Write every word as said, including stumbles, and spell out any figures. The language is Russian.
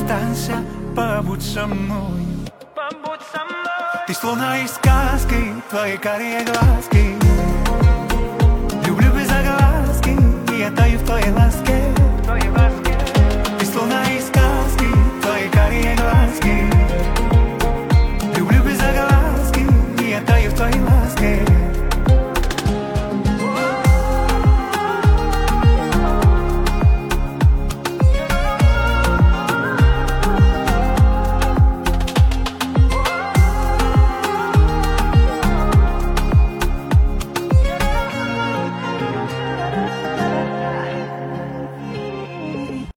останься, побудь со мной. Побудь со мной. Ты словно из сказки, твои карие глазки